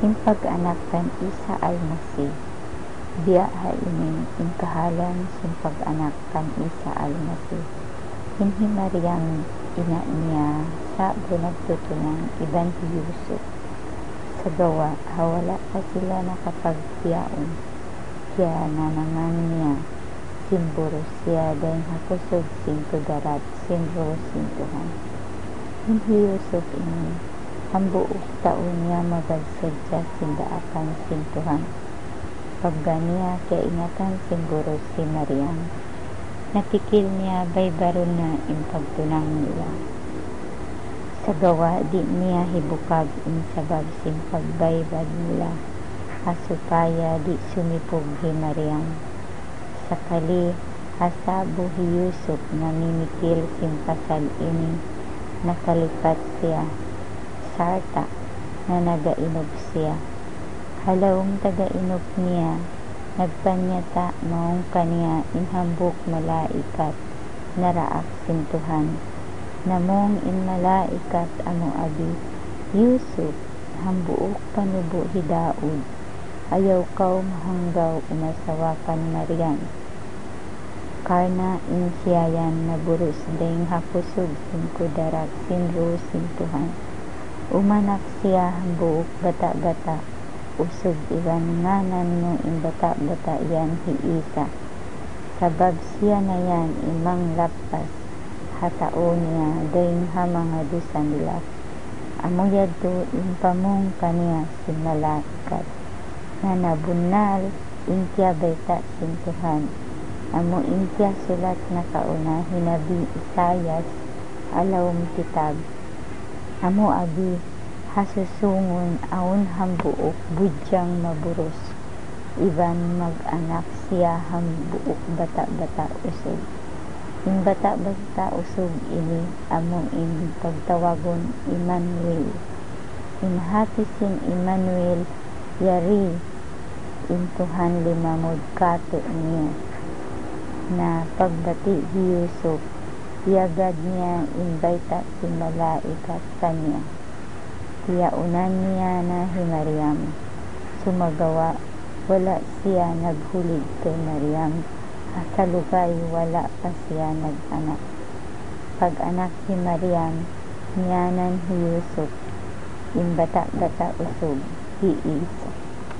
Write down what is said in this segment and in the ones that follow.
Impag-anak kan Isa al-Masih. Biya hainin ingkahalan simpag-anak kan Isa al-Masih. Hinhi Maryam ina niya sa nagtutunang iban si Yusuf. Sa gawa, hawala pa sila nakapagpiyaon. Kaya na naman niya simburo siya dahil hakusog sinto darat simburo sintuhan. Hinhi Yusuf ini ang buong taon niya magalsadya sindaakan sintuhan. Pagganiya kaya ingatan simburo si Maryam. Natikil niya baybaron na impagtunang nila. Sa gawa di niya hibukag insabab simpagbaybad nila. Asupaya di sumipog hi Maryam. Sakali hasabo hi Yusuf na mimikil simpasal ini. Nakalipat siya. Sarta na nagainog siya. Halawang tagainog niya. Nagpanyata maong kaniya inhambuk malaikat. Naraak sintuhan. Namong in malaikat amo abi. Yusuf hambuok panubo hidaud. Ayaw kau mahanggaw umasawakan Maryam. Karna insyayan na burus ding hakusog singko darat sinro sintuhan. Umanak siya hambuok bata-bata. Usog iwan nganan mo in bata-bata yan hi Isa. Sabab siya na yan imang lapas. Hatao niya ding hamanga dusa nila. Amuyad to impamong kaniya si malaikat. Na nabunal inkya baita sintuhan. Amo inkya sulat na kauna hinabi Isayas alawang kitab. Amo abi hasusungon aun hambuok budyang maburos. Iban mag-anak siya hambuok bata-bata usog. In bata-bata usog ini amo in pagtawagon Emmanuel. In hatisin Emmanuel yari intuhan limamod kato niya. Na pagbati hi Yusuf yagad niya inbaita si malaikat kanya. Tiyaunan niya na hi Maryam. Sumagawa wala siya naghulig kay Maryam. Kalugay wala pa siya nag-anak. Pag-anak si Maryam niyanan hi Yusuf. Imbata-bata usog hi Isa.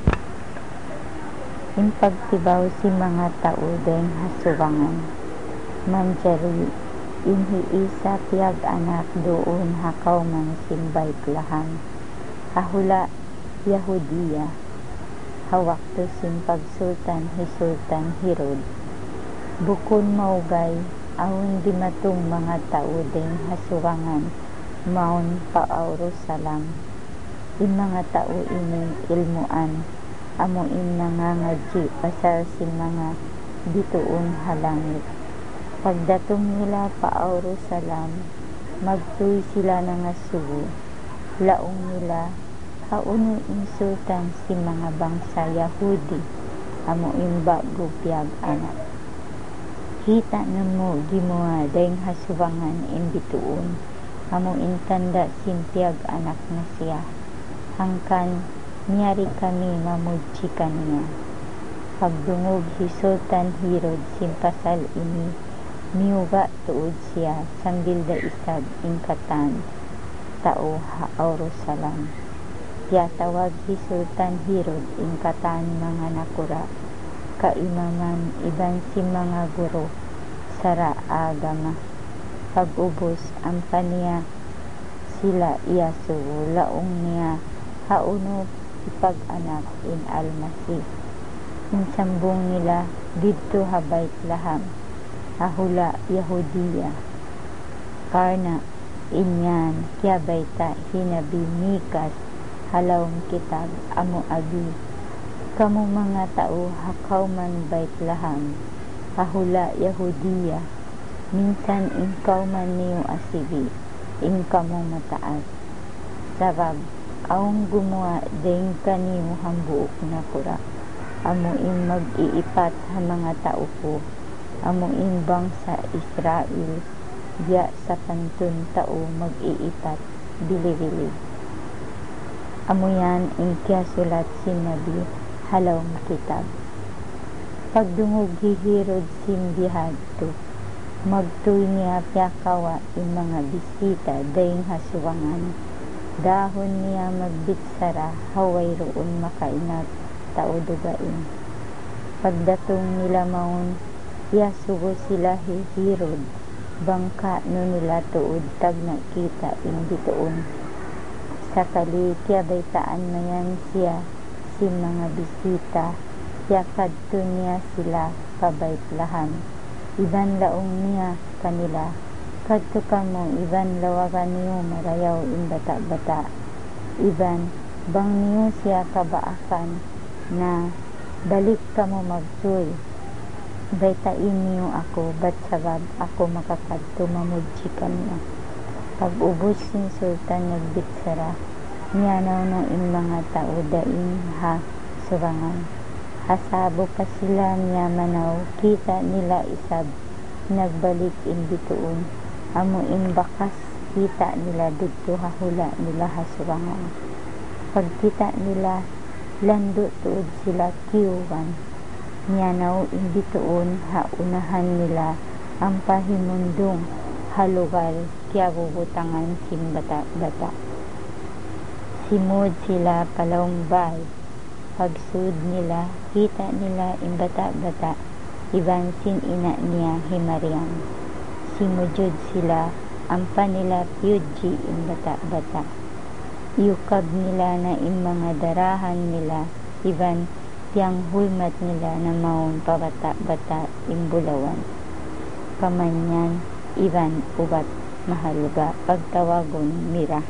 Impagtibaw si mga tao deng hasuwangan. Manjari inhi Isa piyag anak doon hakaw man simbay klahan. Hahula Yahudiya. Hawak to simpag sultan hi Sultan Herod. Bukon maugay awon di matong mga tao deng hasuwangan maun paawro salam. In mga tao ini ilmuan. Amo in nangangadji pasal si mga bituon halangit. Pagdatong nila paawro salam, magtuy sila na nga sugo. Laong nila, kauno insultan si mga bangsa Yahudi. Amo in bago piyag anak. Hita na mo gimuha dahing hasuwangan in bituon. Amo in tanda simpiyag anak na siya. Hangkan niyari kami mamudji kaniya. Pagdungog si Sultan Herod simpasal ini, miuga tuod siya sambil da isag ingkatan tao haawro salam. Tiyatawag si Sultan Herod ingkatan mga nakura, kaimaman iban si mga guro, sara agama. Pag-ubos ang paniya sila iyaso laong niya hauno ipag-anak in al-Masih. Insambong nila dito habayt laham. Hahula Yahudiya. Karna inyan kya bayta hinabi mikas halawang kitab amo abi. Kamu mga tao hakaw man bayt laham. Hahula Yahudiya. Minsan inkaw man niyo asibi. Inkamo mataas. Sabab aong gumawa ding kaniyo hambuok na kura. Amo in mag-iipat ha mga tao ko. Amo in bangsa Israel. Diya sa pantun tao mag-iipat bili-bili. Amuyan ang kiyasulat sinabi halaw kitab. Pagdungog hihirod simbihadto, magtuy niya piyakawa yung mga bisita dayong hasuwangan. Dahon niya magbitsara, haway roon makainat, tao dugain. Pagdatong nila maun, yasugo sila hihirod, bangka no nila tuod tag nakita imbitoon. Sakali kya baytaan mayan siya, si mga bisita, kya kadto niya sila pabaytlahan. Iban laong niya kanila, kadto ka mo, iban lawagan niyo marayaw in bata-bata. Iban, bang niyo siya kabaakan, na balik ka mo magsuy. Baytain niyo ako, bat sabab ako makakadto mamudji kanya. Pag ubos sin sultan nagbitsara, niyanaw na in mga tao daing ha surangan. Hasabo pa sila niya manaw, kita nila isab, nagbalik in bituon. Amo in bakas, kita nila dito hahula nila hasurangan. Pagkita nila, lando tuod sila kiuwan. Niyanaw in bituon, haunahan nila ang pahimundong halugal kya bubutangan sin bata-bata. Simod sila palawng bay. Pagsud nila, kita nila in bata-bata, iban sin ina niya himarian. Simujud sila, ampa nila piyudji in bata-bata. Yukab nila na in mga darahan nila, iban tiyang hulmat nila na maun pabata-bata in bulawan. Kamanyan, iban ubat mahalaga pagtawagon mira.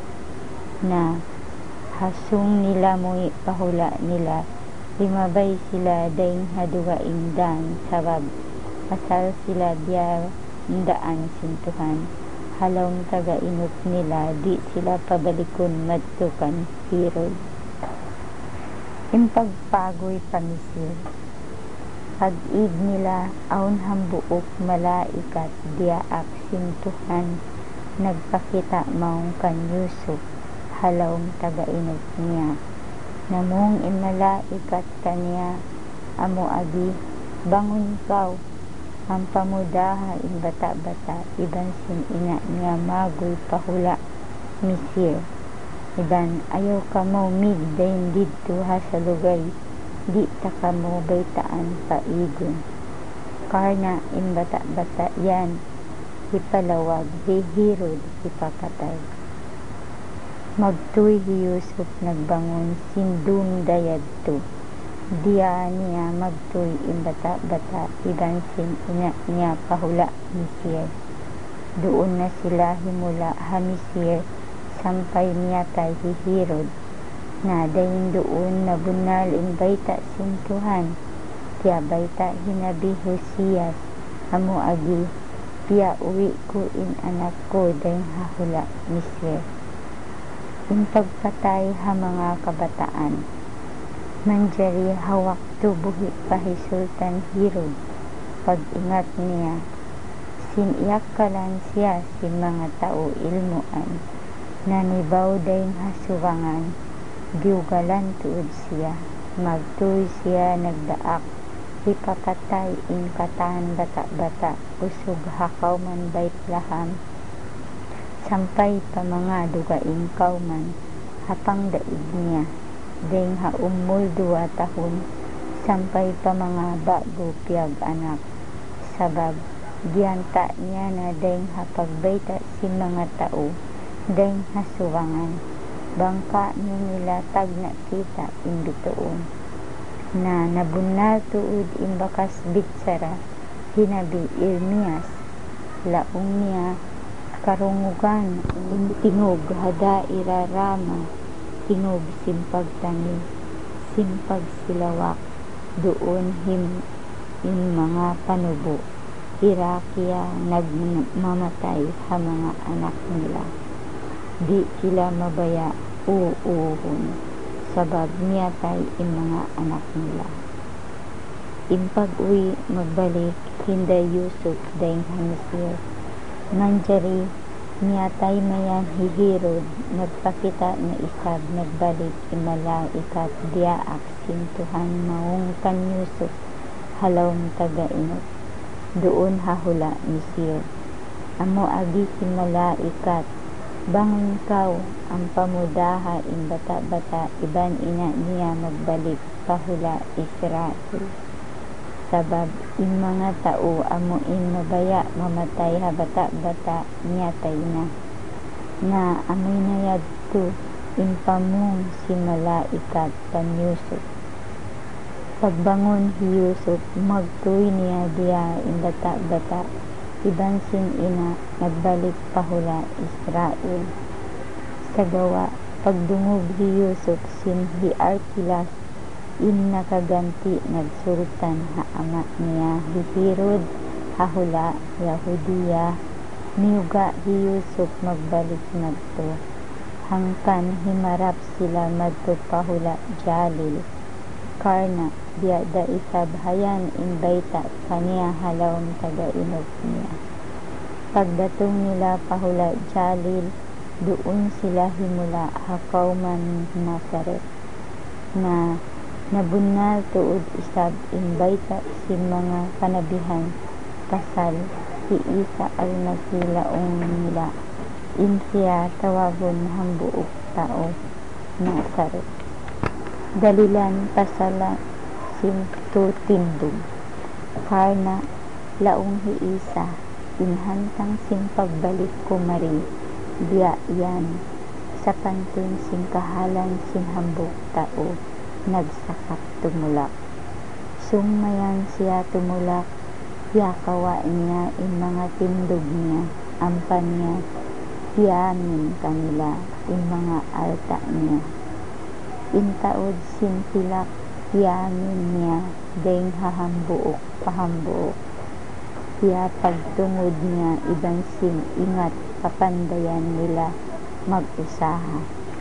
Na hasung nila mo'y pahula nila, limabay sila dayng hadugaing dan, sabab asal sila diya daan sintuhan. Halawng taga-inok nila, di sila pabalikon madtukan hirod. Impagpagoy pamisil, pag-ig nila aun hambuok malaikat diaak sintuhan, nagpakita maong kan Yusuf, halawng taga-inok niya. Namong imalaikat kanya, amo agi, bangon kaw, ang pamudaha in bata-bata, iban sin ina niya magoy pahula, misir. Iban, ayaw ka mo mig dahin dito ha sa lugar, di ta ka mo baytaan paigon. Karna in bata-bata yan, ipalawag, hihirod, ipakatay. Magtuy hi Yusuf nagbangon, sindum dayad to. Diya niya magtuy in bata-bata, iban sin ina niya pahula, misir. Doon na sila himula hamisir, sampay niya kay hihirod, na dahin doon nabunal in bayta sintuhan, kaya bayta hinabi Hosiyas, amo agi, piya uwi ko in anak ko dahin hahula, misir. In pagpatay ha mga kabataan, manjari hawak tubuhi pa hi Sultan Hirod, pag-ingat niya, siniyak kalan siya si mga tao ilmuan, nanibaw daing hasuwangan, giugalan tuod siya, magtuy siya nagdaak, ipakatay in katahan bata-bata, usog hakaw man baytlaham, sampay pa mga dugaing kauman, hapang daig niya, daing haumul 2 tahon, sampay pa mga bago piyag anak, sabab, giyanta niya na daing hapagbayta si mga tao, daing hasuwangan, bangka niyo nila tag nakita imbitoon, na nabunal tuod imbakas bitsara, hinabi Irmias, laong niya, karungugan, tingog hada irarama, tingog simpag tani, simpag silawak, doon in mga panubo, Irakia nagmamatay ha mga anak nila. Di sila mabaya uuhon, sabab miyatay in mga anak nila. Impag-uwi magbalik, hinday Yusuf dayng hamisir, manjari Niyatay mayan hihirod, nagpakita na isab, nagbalik imalaikat, diaak, sintuhan, maong kanyusok, halaw taga-inot. Doon hahula ni Sir. Amo agi si malaikat, bangon kaw, ang pamudaha in bata-bata, iban ina niya magbalik, pahula Israel. Sabab in mga tao amo in mabaya mamatay ha bata-bata niyatay na. Na amoy na yadto in pamong si malaikat panyusok. Pagbangon hi Yusuf magtuy niya diya in bata-bata, iban sin ina nagbalik pahula Israel. Sa gawa pagdungog hi Yusuf sin hi Arkilas in nakaganti nagsurutan ha ama niya hihirod hahula Yahudiya, niuga hi Yusuf magbalik nagto, hangkan himarap sila madto pahula Jalil, karna biada isabhayan in baita kaniya halawang taga-inog niya. Pagdatong nila pahula Jalil, doon sila himula hakaw man Nazaret, na nabunal tuod isab in baita sin mga kanabihan kasal si Isa almasilaong nila, in siya tawagon hambuok tao Nazaret. Dalilan pasala sin tutindog, karna laong hi Isa inhantang sin pagbalik kumari biya yan sa pantun sin kahalan sin hambuk tao nagsakap tumulak. Sungmayan siya tumulak, yakawa niya in mga tindog niya, ampan niya, piyamin kanila in mga alta niya. Intaod sin pilak, piyamin niya, deng hahambuok, pahambuok. Siya pagtungod niya, iban sin ingat, papandayan nila, mag-usaha.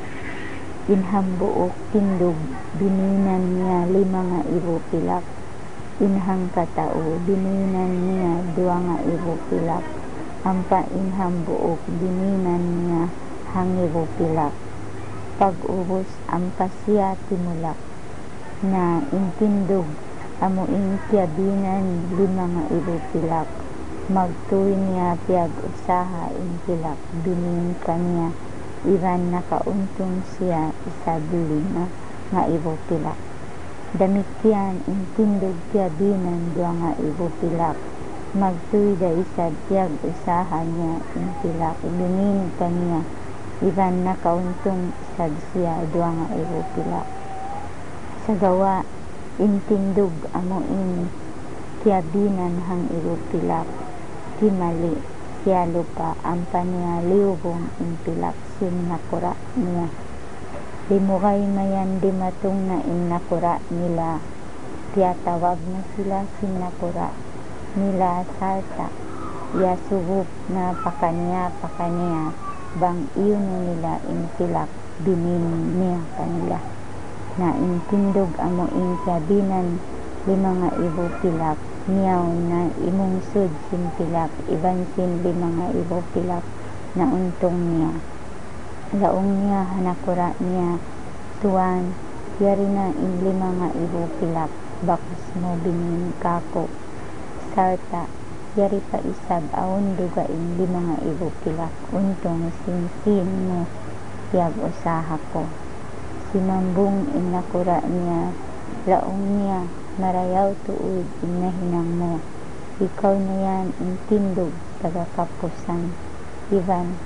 Inhambuok tindog, bininan niya 5,000 pilak. Inhang katao, bininan niya 2,000 pilak. Ampa inhambuok, bininan niya 1,000 pilak. Pag-ubos, ampa siya timulak, na intindog, amo intiyabinan 5,000 pilak. Magtuloy niya piyag-usaha in pilak, binin kanya, iban nakauntong siya isabili nga 5 pilak. Damikyan intindog tiyabinan 2,000 pilak. Magtuy da isab piyag-usaha niya in pilak, binin kanya, iban nakauntong isab siya 2,000 pilak. Sa gawa intindog amo in tiyabinan 1,000 pilak. Timali siya lupa ampan niya liubong in pilak sin nakura niya. Limukay mayan dimatong na in nakura nila, tiyatawag na sila sin nakura nila sarta, yasubop na pakanya bang iyon nila in pilak, binin niya kanila. Na intindog amo in tiyabinan 5,000 pilak, niyaw na imungsod sin pilak, iban sin 5,000 pilak na untong niya. Laong niya hanakura niya tuwan, yari na in 5,000 pilak, bakas mo binin kako. Sarta, yari pa isab awon duga in 5,000 pilak, untong sin mo piyag-usaha ko. Sinambong in nakura niya, laong niya marayaw tuod inahinang mo, ikaw na yan intindog taga-kapusan, iban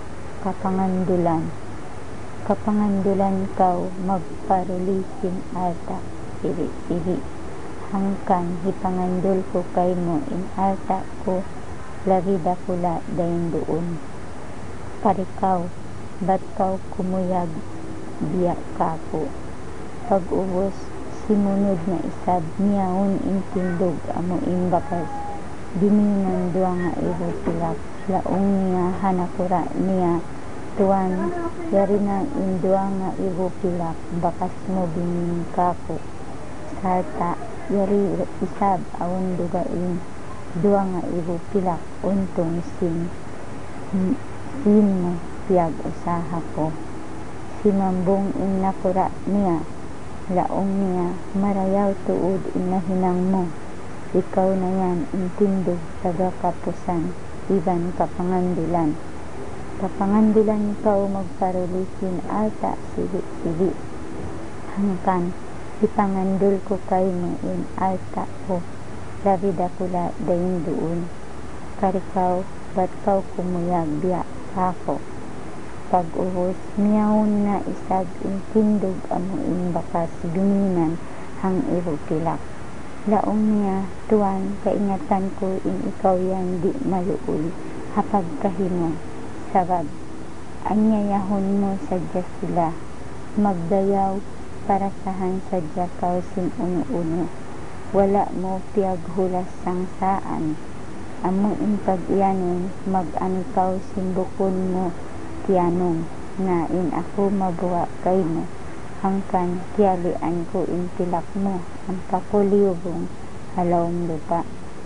kapangandulan kaw magparulisin alta siri hangkan hipangandul ko kay mo in alta ko lagi dakula dayon doon. Parikaw bat kaw kumuyag biya kako. Pag-ubos simunod na isab niyaon intindog amo imbakas, bininan 2,000 pilak. Laong niya hanakura niya tuwan, yari na in 2,000 pilak, bakas mo binin kako. Sarta, yari isab awon duga in 2,000 pilak, untong sin sino piyag usaha ko. Si mambong in nakura niya, laong niya, marayaw tuod inahinang mo. Ikaw na yan, intindog, taga kapusan, iban kapangandulan. Kapangandulan ikaw magparulisin, alta, sili. Hangkan, ipangandul ko kay mo in alta ko, labi dakula dayin doon. Karikaw, ba't kaw kumuyag biya ako. Pag-uhos, miyahon na isag intindog amuin bakas guminan hang irupilak. Laong niya, tuwan, kaingatan ko in ikaw yan di maluul, hapag kahimo, sabab, anyayahon mo sadya sila, magdayaw, para sahan sadya kaw sin uno-uno, wala mo piyaghulas sang saan, amo in pag-iyanon, mag-anikaw simbukon mo, tiyanong, na in ako mabuwa kay mo, hangkan tiyalian ko in tilak mo, ang pakuliyubong halawang lupa.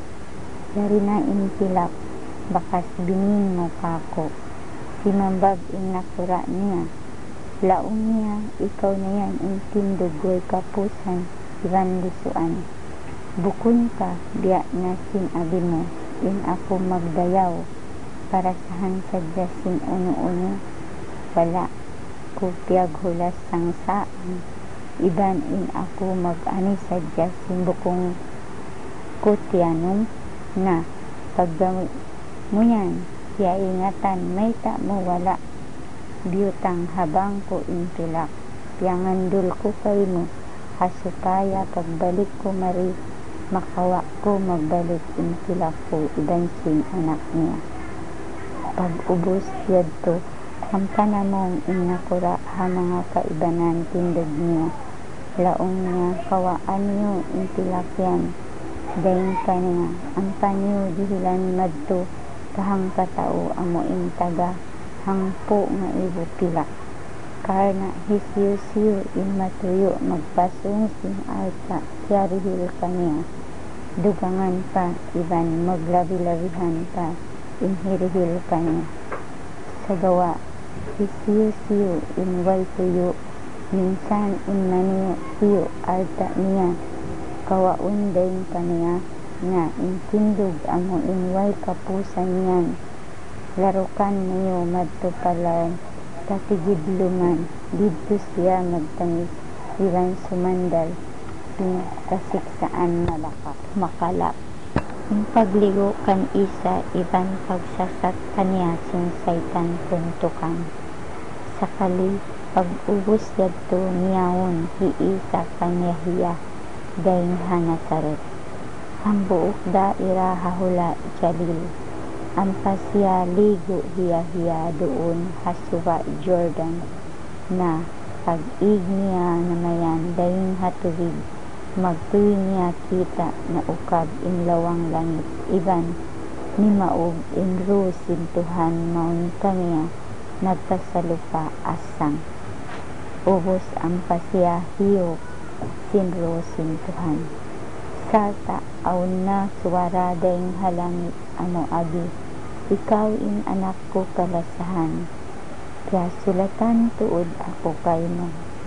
Dari na in tilak, bakas binin mo kako, si mambag in nakura niya, laong niya, ikaw na yan in tindugoy kapusan, iban lisuan. Bukun ka, biya na sinabi mo, in ako magdayaw, para sahan sadya sin uno-uno, wala ko piyaghulas sang saan, iban in ako mag-ani sadya sin bukong kutyanong, na paggamit mo yan, kaya ingatan, may ta mo wala, biyutang habang ko intilak, piyangandul ko kay mo, hasupaya pagbalik ko mari, makawa ko magbalik intilak ko, iban sin anak niya. Pag-ubos yadto, ang panamong inakura ha mga kaibanan tindog niya, laong niya kawaan niyo intilakyan, dahin ka niya, ang panyo dihilan madto, kahang katao amo in taga, hangpo nga ibupilak, karna hisyo-siyo in matuyo, magpasong sing alta, tiyarihil ka niya, dugangan pa, iban maglabi-labihan pa, inhirihil ka niya, sa gawa, hisyo-siyo in way tuyo, minsan in maniyo siyo alta niya, kawaun dahin ka niya, nga intindog amo in way kapusan niyan, larukan niyo madto palaw, katigidluman, didto siya magtamis, iwan sumandal, in kasiksaan makalap. Yung pagligo kan isa, iban pagsasat kanya sin saitan kuntukan. Sakali, pag-ubos yadto niyawon, hiisa kanya hiya, daing hanasaret. Ang buok daira hahula jalil, ang pasya ligo hiya-hiya doon hasuwa Jordan, na pag-ig niya namayan daing hatuwid, magtuwi niya kita na ukab in lawang langit, iban ni maog in rusintuhan maun kanya, nagpasalupa asang. Ubos ang pasya hiyok sin rusintuhan. Salta aun na suwara daing halangit amo abi, ikaw in anak ko kalasahan, kaya sulatan tuod ako kay mo.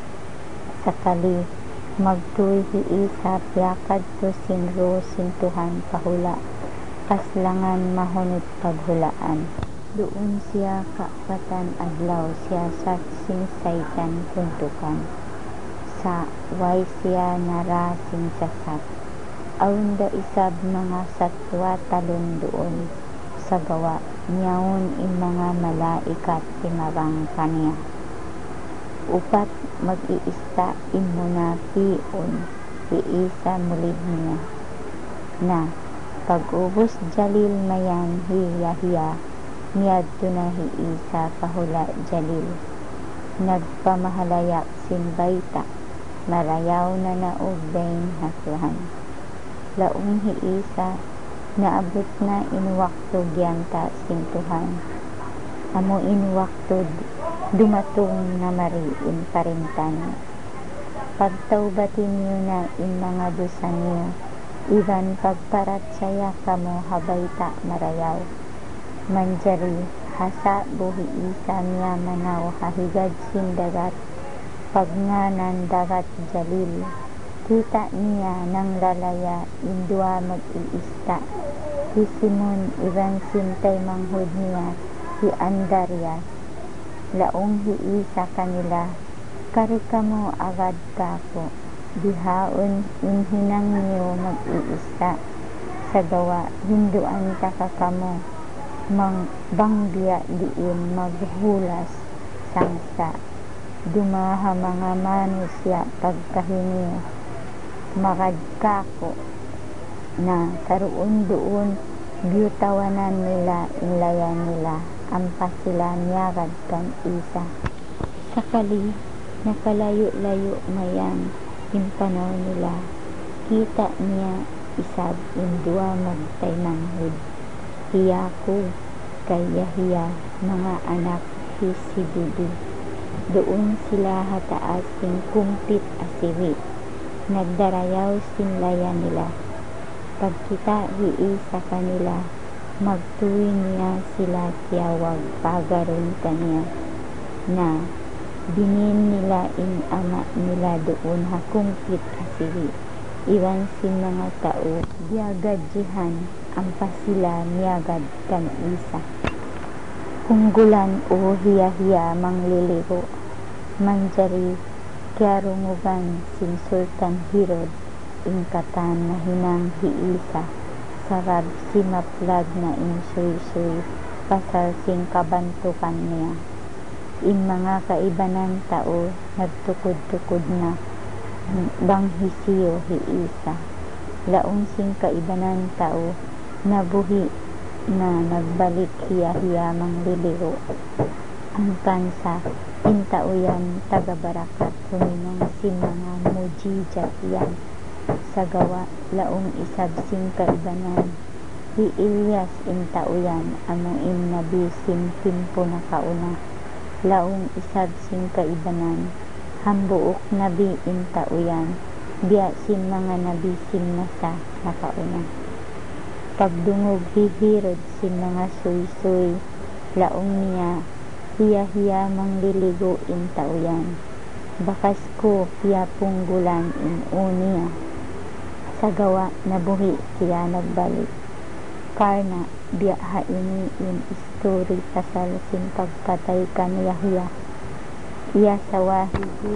Sakali, magtuwi hiisa piyakad to sinro sintuhan pahula, kaslangan mahunod paghulaan. Doon siya kaapatan adlaw siya sa sinsaytan kuntukan, sa way siya narasing sasat. Aun da isab mga satwa talon doon, sa gawa niyawon in mga malaikat timabang kaniya. Upat mag-iista imuna pion, iisa mulid niya, na pag-ubos jalil mayan hiya-hiya, niyadto na hiisa pahula jalil, nagpamahalayak sinbayta, marayaw na naog daing haswahan. Laong hiisa, naabot na inwakto gyanta sintuhan, amo inwakto dumatong na mariin parintan. Pagtaubatin niyo na in mga dosa niyo, iban pagparat saya kamo habayta marayaw, manjari hasa buhi isa niya manaw hahigad sin dagat pagnganan dagat jalil. Kita niya nang lalaya indua mag-iista. Si Simon iban sintay manghud niya si Andarias. Laong hiisa kanila, karika mo agad kako. Dihaon inhinang niyo mag-iista. Sa gawa hinduan takakamo mang bangbiya diin maghulas sangsa. Dumaha mga manusya pagkahiniyo makadkako na karoon doon biyutawanan nila inlayan nila ampas sila miyagad kan isa. Sakali nakalayo-layo mayan impanaw nila kita niya isab indua magtaymanghud. Hiyaku kay Yahiya mga anak si Bibi. Doon sila hataas sing kumpit asiwi. Nagdarayaw sinlayan nila. Pagkita hiisa kanila, magtuwi niya sila tiyawag pagaron kaniya na binin nila in ama nila doon hakumpit asiwi. Iwan sin mga tao, biyagad jihan, ampas sila miyagad kan isa. Hunggulan o hiya-hiya mangliligo, manjari kiarungugan sin Sultan Herod, ingkatan na hinang hiisa, sarab si maplag na insuy-suy, pasal sing kabantukan niya. In mga kaibanan tao, nagtukod-tukod na, banghisiyo hiisa. Laong sing kaibanan tao, nabuhi na nagbalik hiya-hiya mangliligo. Ang kansa, intauyan taga-barakat huminang sin mga mujijat yan. Sa gawa, laong isab sing kaibanan. Hi Ilyas intauyan, amuin nabi sin timpo na kauna. Laong isab sing kaibanan. Hambuok nabi intauyan, biya sin mga nabi sin nasa nakauna. Pagdungog hihirod sin mga suy-suy, laong niya, hiya-hiya mangliligo intauyan. Bakas ko piya punggulan in uniya. Sa gawa nabuhi siya nagbalik. Karna biya haini in istori pasal sin pagpatay kan Yahiya. Iya sawa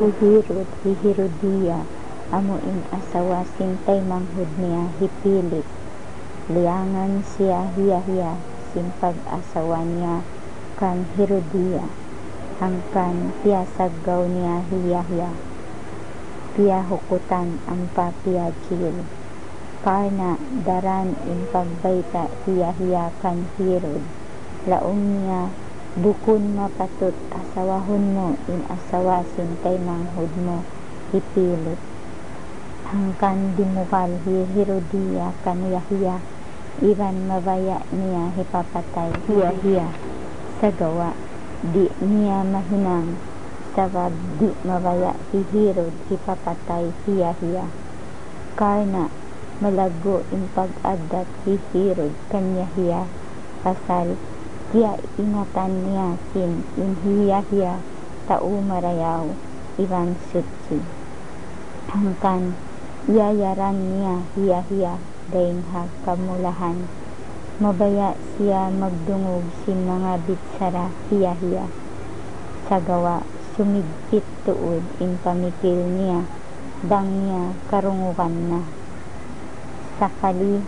hihirodiya amuin asawa sintay manghud niya hipilit. Liangan siya hiya-hiya sin pag-asawa niya kan Herodiya. Hangkan piyasagaw niya hiya-hiya. Piyahukutan ang papiyajil. Karna daran in pagbayta hiya-hiya kan Herod. Laong niya bukun mapatut asawahon mo in asawa sintay manghud mo ipilit. Hangkan dimukal Herodiya kan Yahiya iban mabaya niya hipapatay hiya-hiya. Sa gawa di niya mahinang sabab di mabaya Herod hipapatay hiya-hiya. Karna malago in pag-adat Herod kan Yahiya pasal kaya ingatan niya sin in hiya-hiya tao marayaw iban sutsi. Hangkan yayaran niya hiya-hiya daing kamulahan. Mabaya siya magdungog sin mga bitsara hiya-hiya. Sa gawa sumigpit tuod in pamikil niya bang niya karungukan na. Sakali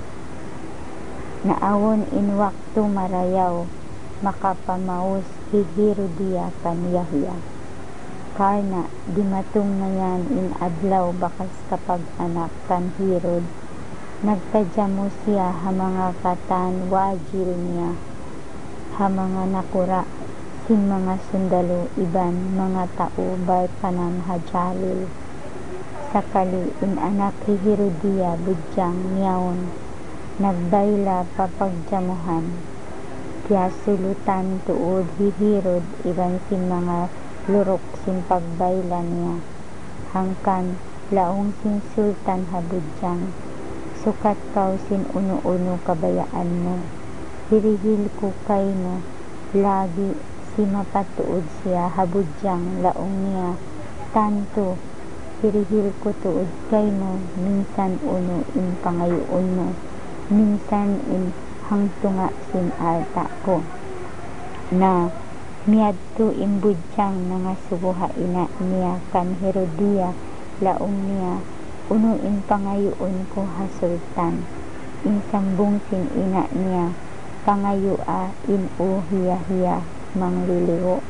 naawon in wakto marayaw makapamaus Herodiya kan Yahiya. Karna dimatong na yan in adlaw bakas kapag anak kan Herod. Nagtadya mo siya ha mga katan wajil niya, ha mga nakura sin mga sundalo iban mga tao barkanan hajalil. Sakali in anak Herodiya budyang niyaon, nagbayla papagjamuhan. Kaya sulutan tuod Herod iban sin mga lurok sin pagbayla niya. Hangkan laong sin sultan habudyang, sukat kaw sin uno-uno kabayaan mo. Hirihil ko kay no, lagi si mapatuod siya habudyang laong niya tanto hirihil ko tuod kay mo minsan uno in pangayoon mo minsan in hangtunga sin alta ko na miadto imbudyang nga subuha ina niya kan Herodia laong niya uno in pangayoon ko ha sultan in sambong sin ina niya pangayoa in hiya mangliliho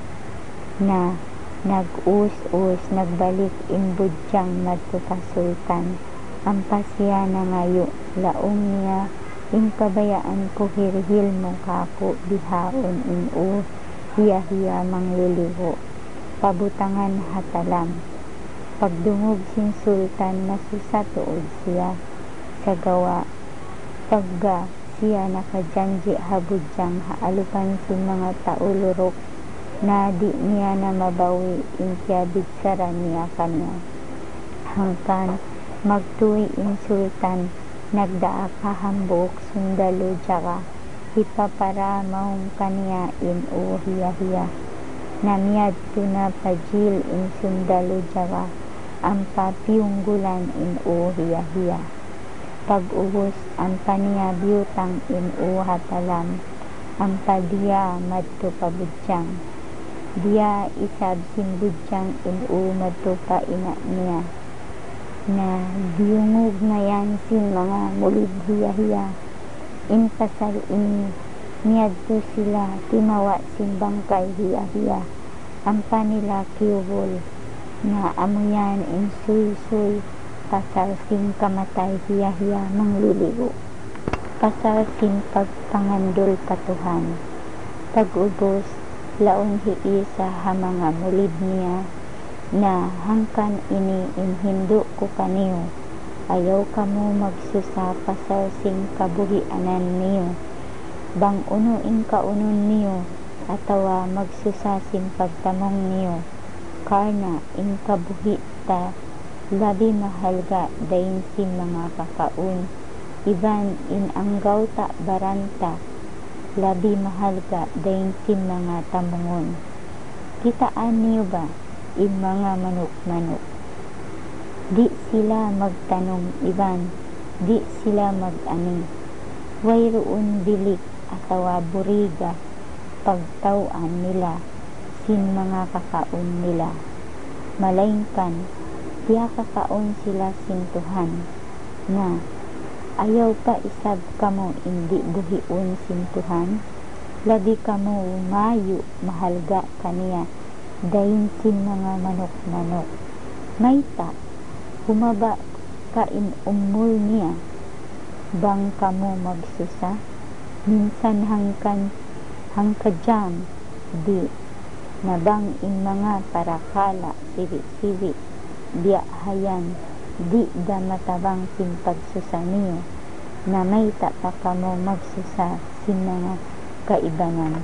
na nag-us-us nagbalik imbudyang madto ka sultan ang pasya na ngayo laong niya in kabayaan ko hirhil mo kako bihaon in hiya mangliliho pabutangan hatalam pagdungog sin sultan masusatuod siya sa gawa pagga siya nakajanji habudyang haalupan sin mga taulurok na di niya na mabawi in siya bigsaran niya kanya hangkan magtuwi in sultan nagdaa kahambok sundalo jaka ipaparamahong kanya in hiya namiyad to na pajil in sundalo jaka ang papiunggulan in hiya pag-ubos ang paniya biyutang in hatalam ang padiya madto pabudyang diya isab simbudyang in madto pa ina niya na biyungog ngayan sin mga mulid hiya in pasal in niyadto sila timawa sin bangkay hiya ang panila kiubol na amuyan in suy pasal sin kamatay hiya mangliligo pasal sin pagpangandol katuhan pag-ubos laon hiisa ha mga mulid niya na hangkan ini in hindo ko kaniyo ayaw kamo magsusa pasal sin kabuhianan niyo bang uno in kaunon niyo atawa magsusa sin pagtamong niyo karna in kabuhi ta labi mahalga dain sin mga kakaun iban in anggaw ta baranta labi mahalga dain sin mga tamungon kitaan niyo ba in mga manok di sila magtanong iban di sila mag-ani wayroon bilik atawa buriga pagtawaan nila sin mga kakaon nila malaingkan diya kakaon sila sintuhan na ayaw pa isab kamo indi buhion sintuhan labi kamo mayo mahalga kaniya dayin sin mga manok mayta humaba ka in umul niya bang kamo magsusa minsan hangkajam di na bang in mga parakala siwi biyahayan di da matabang sin pagsusa niyo na may pa kamo magsusa sin mga kaibanan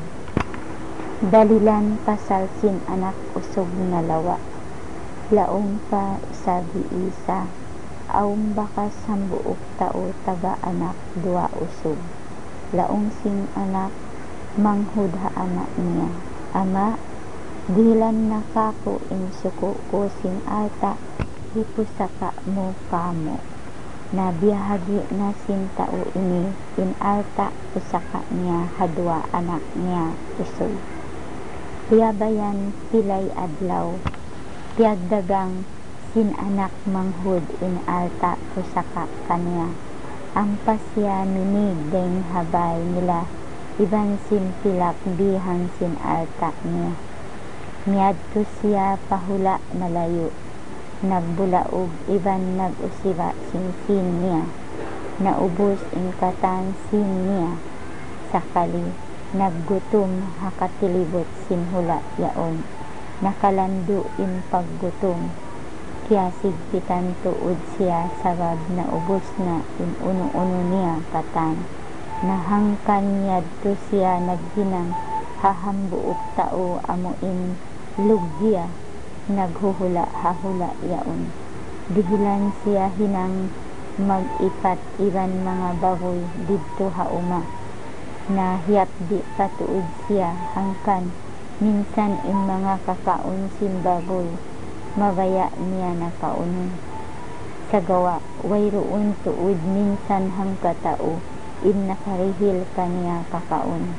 dalilan pasal sin anak usog na lawa laong pa isabi isa aum bakas sambuok tao taga anak dua usog laong sin anak manghudha anak niya ama dilan nakako in suko ko sin alta hipusaka mo kamo na biyahagi na sin tao ini in alta pusaka niya hadwa anak niya usog piyabayan pilay adlaw piyagdagang sin anak manghud in alta pusaka kanya ang pasya minig deng habay nila iban sin pilak bihan sin alta niya miadto siya pahula malayo nagbulaog iban nagusiba sin niya naubos in katan sin niya sakali naggutom hakatilibot sin hula yaon nakalando in paggutom kaya sigpitan tuod siya sabab na ubos na in uno-uno niya katan nahangkan yadto siya naghinang hahambuok tao amo in lugya naghuhula hahula yaon dihilan siya hinang mag-ipat iban mga baboy didto hauma na hiyapdi patuod siya hangkan minsan in mga kakaon simbaboy mabaya niya na kaunon. Sa gawa wayroon tuod minsan hangkatao in nakarihil kaniya kakaon.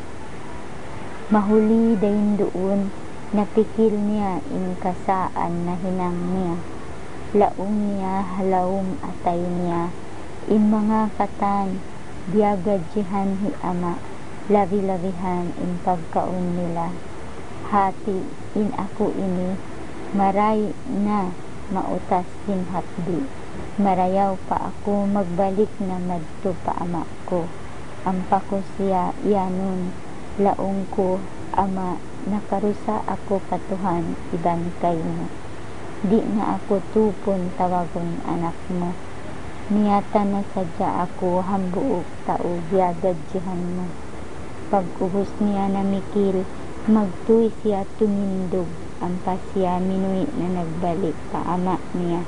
Mahuli dayon doon napikil niya in kasaan na hinang niya. Laong niya halawom atay niya in mga katan diagadjihan hi ama labi-labihan in pagkaon nila. Hati in ako ini maray na mautas din hapdi. Marayaw pa ako magbalik na madto pa ama ko. Ampa ko siya yanon laong ko ama nakarusa ako katuhan ibantay mo. Di na ako tupon tawagon anak mo. Niyata na sadya ako hambuok tao biagadjihan mo. Pag-ubos niya na mikil magtuy siya tumindog. Ampa siya minuwi na nagbalik pa ama niya.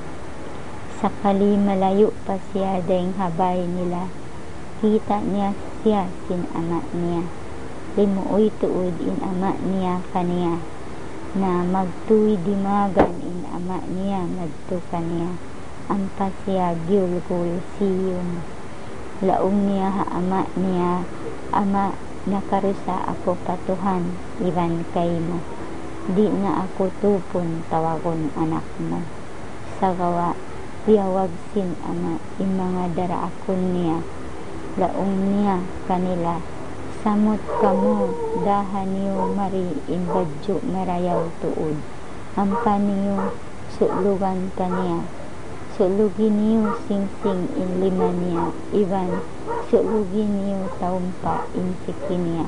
Sakali malayo pa siya dayang habay nila. Kita niya siya sin ama niya. Limuoy tuod in ama niya kaniya. Na magtuy dimagan in ama niya madto kaniya. Ampa siya giulgol siyon. Laong niya ha ama niya. Ama nakarusa ako patuhan iban kay mo. Di na ako tupon tawagon anak mo. Sa gawa tiyawag sin ama in mga daraakon niya. Laong niya kanila. Samot kamo dahan niyo mari in badyo marayaw tuod. Ampa niyo sulugan kaniya. Sulugin niyo sing-sing in lima niya. Iban sulugin niyo taumpa in sikiniya.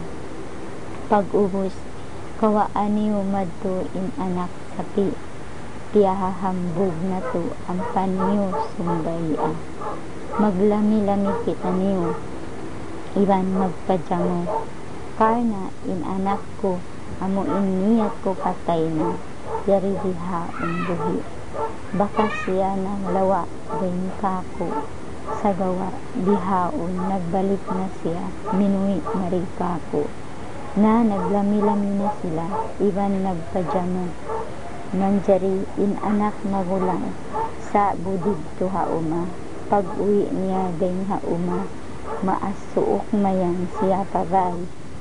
Pag-ubos kawaan niyo madto in anak sapi. Piyahahambog na to ang paniyo sumbaya. Maglami-lami kita niyo. Iban magpadyamo. Karna in anak ko. Amo in niyat ko patay na. Yari diha buhi. Baka siya ng lawa gayon kako. Sa gawa dihaon nagbalik na siya. Minuwi marikako. Na naglami-lami na sila. Iban nagpadyamo. Nanjari in anak magulang sa budig to hauma. Pag uwi niya gayon hauma, maasuok mayan siya pagay.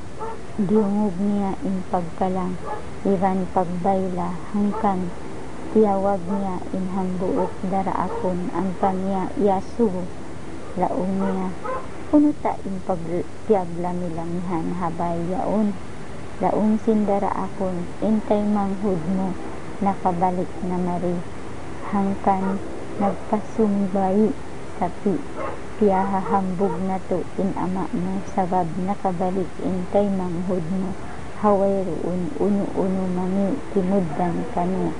Diungog niya in pagkalang, iban pagbayla hangkan. Tiyawag niya in hambuok daraakon ang paniya yasu. Laong niya, punuta in pagpiaglami-lamihan habay yaon. Laong sindaraakon, intay manghud mo. Nakabalik na mari hangkan nagpasumbay sapi piyahahambog na to in ama mo sabab nakabalik intay manghud mo haway roon uno-uno mami timuddan kaniya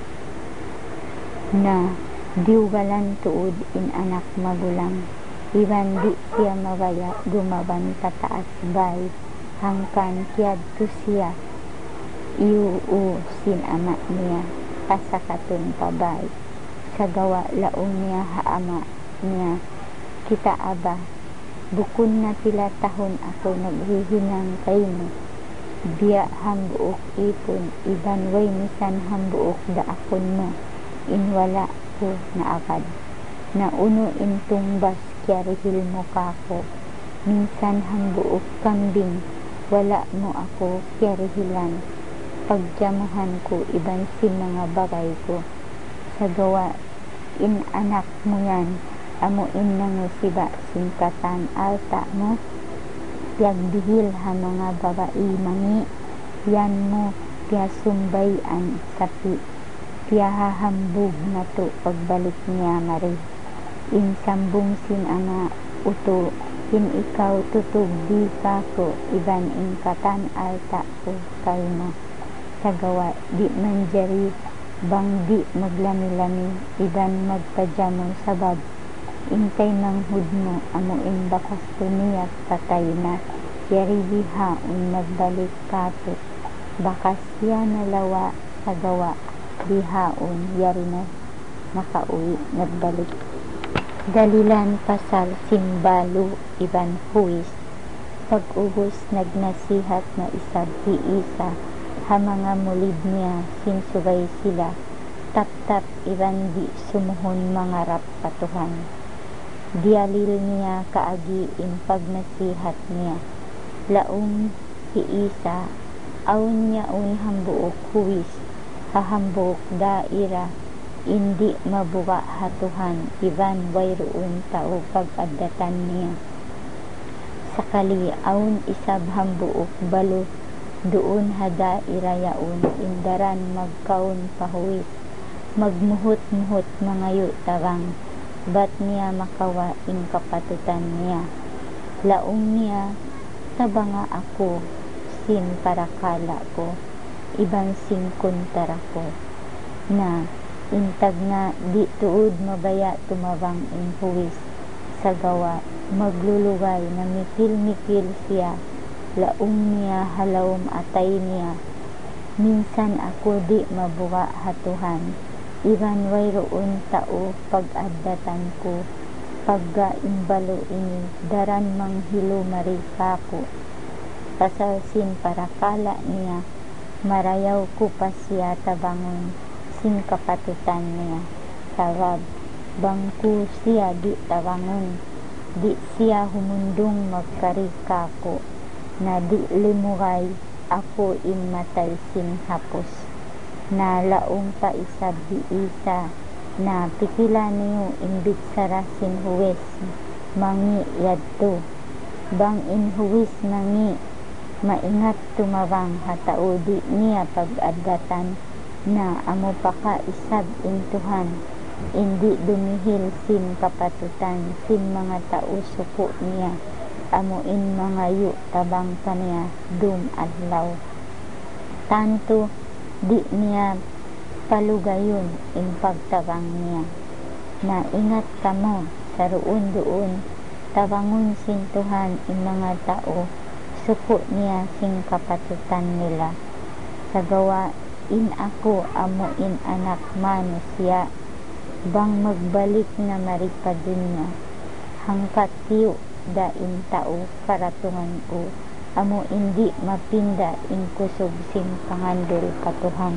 na diugalan tuod in anak magulang iban di siya mabaya gumaban tataas bay hangkan kiyadto siya iuu sin ama niya pasakaton pabay sa gawa laong niya haama niya kita aba bukon na tila tahon ako naghihinang kay mo biya hambuok ipon iban way misan hambuok daakon mo inwala ko na agad na uno intumbas kyarihil mo kako minsan hambuok kambing wala mo ako kyarihilan pagdyamahan ko iban si mga bagay ko sa gawa in anak mo yan amo in nangusiba singkatan alta mo yagdihil ha mga babae mangi yan mo piyasumbayan sapi piyahahambog na to pagbalik niya mari in sambung sin ana uto in ikaw tutug di kako iban in katan alta ko kay mo sa gawa di manjari bang di maglami-lami iban magpadyamo sabab intay manghud mo amo in bakas tuniyat patay na yari diha nagbalik kato bakas siya nalawa sa gawa dihaon yari na nakauwi nagbalik dalilan pasal simbalo iban huwis Pag-ubos nagnasihat na isab hiisa, ha mga mulid niya sinsubay sila, tap-tap iban di sumuhon mga rap patuhan. Dialil niya kaagi pagnasihat niya, laong hiisa, aun niya hambuok huwis, hahambok daira, hindi mabuka hatuhan, iban wayroon tao pag-adatan niya. Sakali aun isab hambuok balo, doon hada irayaon, indaran magkaon pahuwis, magmuhot-muhot mangayo tabang, bat niya makawa kapatutan niya. Laong niya, tabanga ako, sin parakala ko, ibang singkontara ko, na intag na di tuod mabaya tumabang huwis, sa gawa maglulugay na mikil-mikil siya, laong niya halawom atay niya, minsan ako di mabuka hatuhan, iban wayroon tao pag-addatan ko, pagga imbalo ini, daran manghilo marika ko, pasalsin parakala niya, marayaw ko pa siya tabangon, sin kapatutan niya, sarab, bangku siya di tabangon, di siya humundong magkarika ko, na di limugay ako matay sin hapos, na laong pa isab di isa, na pikila niyo imbit sara sin huwes, mangi yadto, bang huwes mangi, maingat tumabang hatao di niya pag-adatan, na amo pa ka isab intuhan, hindi dumihil sin kapatutan, sin mga tao suko niya, amuin mga yu tabang kaniya dum adlaw. Tanto di niya palugayon pagtabang niya, na ingat kamo sa roon doon, tabangon sintuhan mga tao, suko niya sin kapatutan nila. Sa gawa ako amuin anak mano siya, bang magbalik na maripadun niya, hangkat tiyo dain tao karatungan ko, amo hindi mapinda kusog sin pangandol katuhan.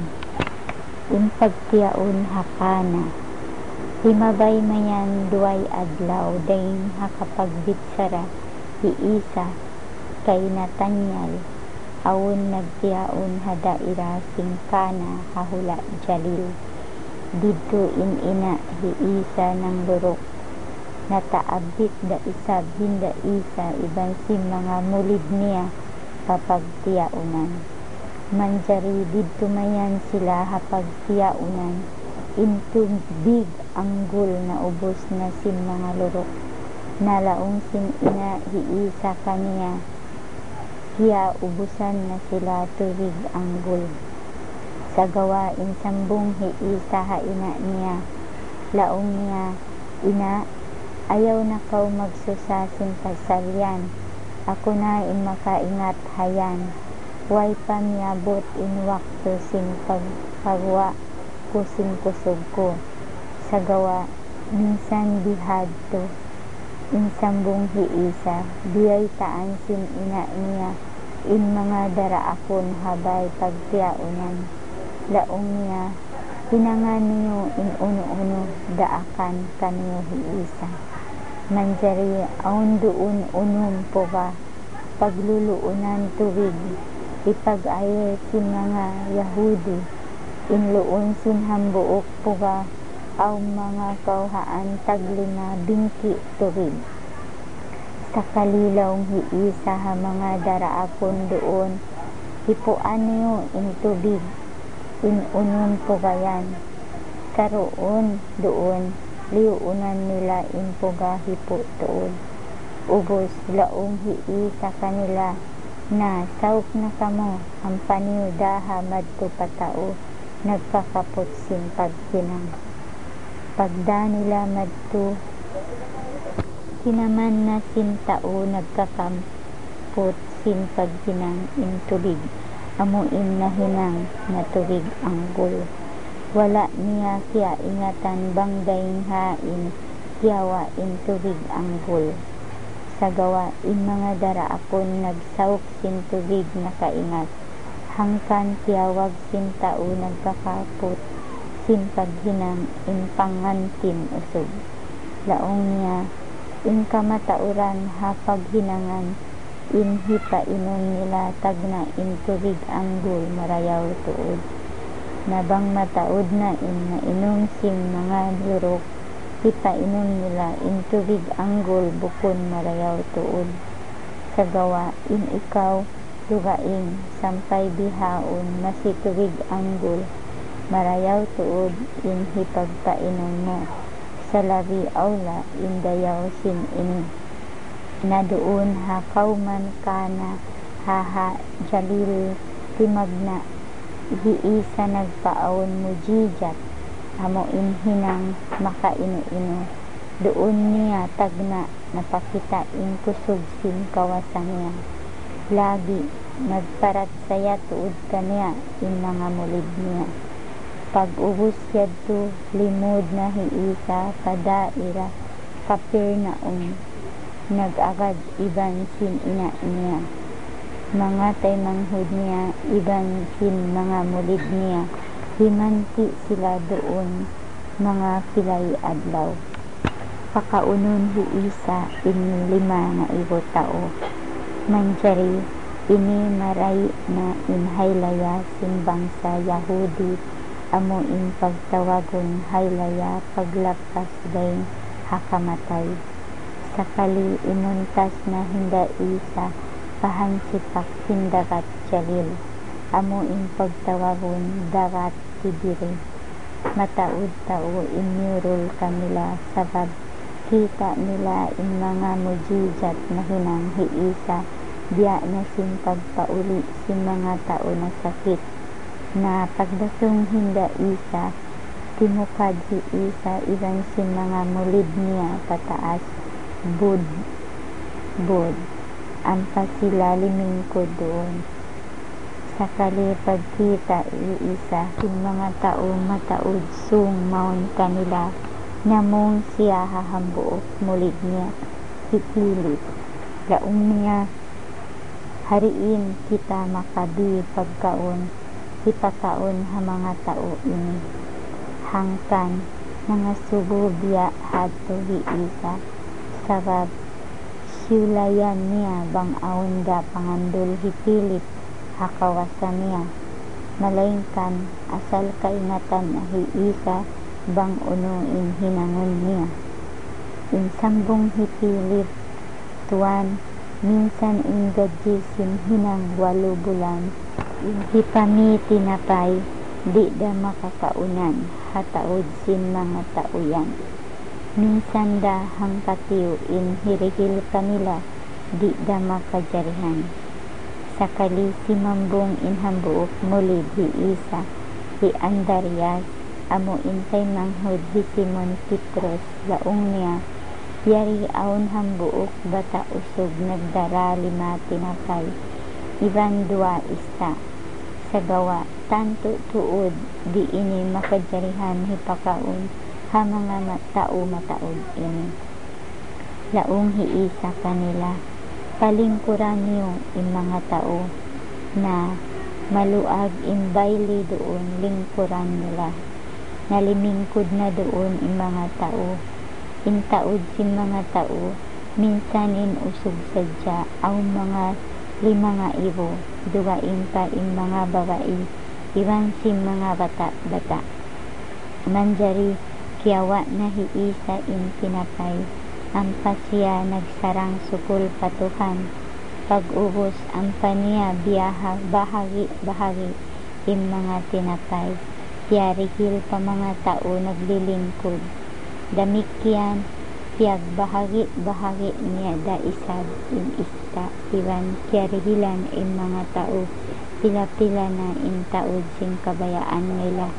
Pagtiyaon hakana, himabay mayan duay adlaw, dahin hakapagbitsara, hiisa, kay Natanyal, awon nagtiyaon hadaira singkana hahula jalil, dito ina hiisa ng lurok, nataabit da isa binda isa, iban si mga mulid niya papagtiyaunan, manjari dito mayan sila hapagtiyaunan, big anggol na ubos na sin mga lurok, nalaong sin ina hiisa kaniya, kaya ubusan na sila tubig anggol. Sa gawa sambong hiisa haina niya, laong niya, ina, ayaw na kau magsusasin pagsalyan, ako na makaingat hayan, way pamiyabot wakto sin pagpagwa ko sin kusog ko, sa gawa minsan bihadto, sambong hiisa, biyay taan sin ina niya, mga dara akon habay pagtiyaunan, laong niya, hinangan niyo uno-uno daakan kaniyo hiisa, manjari aun doon unom po ba, pagluluunan tuwig, ipag-aye sin mga Yahudi, inluon sin hambuok po ba, aw mga kauhaan taglima bingki tuwig. Sa kalilawng hiisa ha mga daraapon doon, hipuan niyo tubig, unom po bayan, sa roon doon, liuunan nila puga hipo tuod, ubos laong hiisa kanila, na sauk na kamo, ang paniw daha madto patao, nagkakapot sin pagkinang. Pagda nila madto, kinaman na sin tao nagkakampot sin pagkinang tubig, amuin na hinang na tubig anggol. Wala niya kaya ingatan bangdaing hain, kiyawa tubig anggol. sa gawa in mga daraakon nagsaok sin tubig nakaingat hangkan tiyawag sin tao nagkakapot sin paghinang in pangantin usog laong niya in kamatauran ha paghinangan in hipainom nila tagna in tubig anggol marayaw tuod nabang mataod na in nainom sim mga lurok hipainom nila in tubig anggol bukon marayaw tuod sa gawa in ikaw lugaing sampay bihaon masitubig anggol marayaw tuod in hipagpainom mo sa labi aula in dayaw sin ini na doon hakaw man kana haha jalil timagna hiisa nagpaawon mo jijat amo inhinang makaino-ino doon niya tagna napakita in kusog sin kawasan niya lagi nagparat saya tuod kaniya in mga mulid niya pag-ubos yadto limod na hiisa kadaira Kapernaum nag-agad iban sin ina niya mga taymanghod niya iban sin mga mulid niya himanti sila doon mga kilay adlaw pakaunon hiisa in 5 na ibo tao manjari ini maray na in haylaya sin bangsa Yahudi amo in pagtawagon haylaya paglapas daing hakamatay sakali imuntas na hinda isa pahansipak sindagat jalil amo in pagtawagon dagat tibiri mataud tao inurol kanila sabab kita nila in mga mujijat na hinang hiisa biya na sin pagpauli sin mga tao na sakit na pagdasong hinda isa timukad hiisa iban sin mga mulid niya pataas bud ampa sila limingkod doon sakali pagkita iisa sin mga tao mataod sung maun kanila namong siya hahambuok mulid niya hipilit laong niya hariin kita makabi pagkaon hipakaon ha mga tao ini hangkan mga subo biya hadto hiisa sabab siulayan niya bang aon da pangandol hipilit hakawasan niya malaingkan asal kaingatan na hiisa bang unuin hinangon niya insambong hipilit tuwan minsan ingadji sin hinang 8 bulan hipami tinapay di da makakaunan hataod sin mga tauyan minsan da hangkatiw in hirigil kanila di da makajarihan sakali si mambong in hambuok mulid hiisa hi Andarias amo intay manghod hi Simon Petros laong niya yari aon hambuok bata usog nagdara 5 tinapay iban 2 ista sa gawa tanto tuod di ini makajarihan hipakaon ha mga tao mataod ini laong hiisa kanila palingkuran niyo in mga tao na maluag in baili doon lingkuran nila nalimingkod na doon in mga tao in taod sin mga tao minsan in usog sadya aw mga 5 nga ibo dugain pa in mga babae iwan sin mga bata manjari kiyawa na hiisa in pinapay ampa siya nagsarang sukul patuhan pag-ubos ampa niya biyaha bahagi in mga tinapay tiyarihil pa mga tao naglilingkod damikyan piyag bahagi niya da isab in ista iwan tiyarihilan in mga tao pila-pila na in taod sin kabayaan nila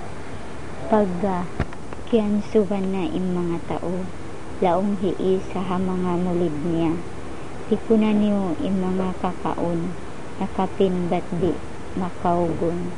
pagga kiyan suban na in mga tao laong hiisa ha mga mulid niya tikunan niyo in mga kakaon nakapinbat di makaugon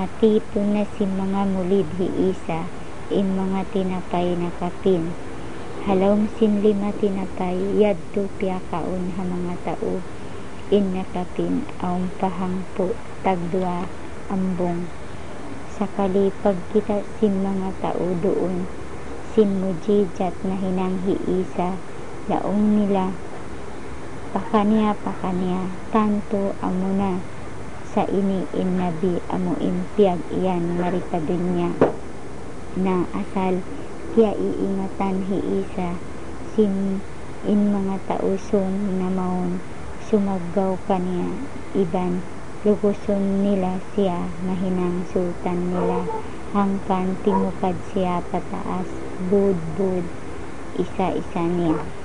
natito na si mga mulid hiisa in mga tinapay nakapin halom sinlima tinapay yadto piyakaon ha mga tao innakapin aum pahangpo tagdua ambong sakali pagkita sin mga tao doon sin mujijat na hinanghi isa laong nila pakanya tanto amo na sa ini nabi amo impiyag iyan maripadunya na asal kaya iingatan hi isa sin in mga tausong na maon sumagaw kaniya iban luguson nila siya mahinang sultan nila hangkan timukad siya pataas bud isa-isa niya